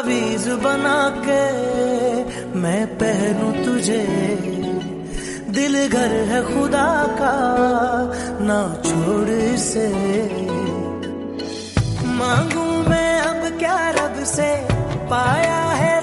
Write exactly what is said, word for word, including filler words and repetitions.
तावीज बना के मैं पहनूं तुझे, दिल घर है खुदा का ना छोड़ इसे। मांगू मैं अब क्या रब से, पाया है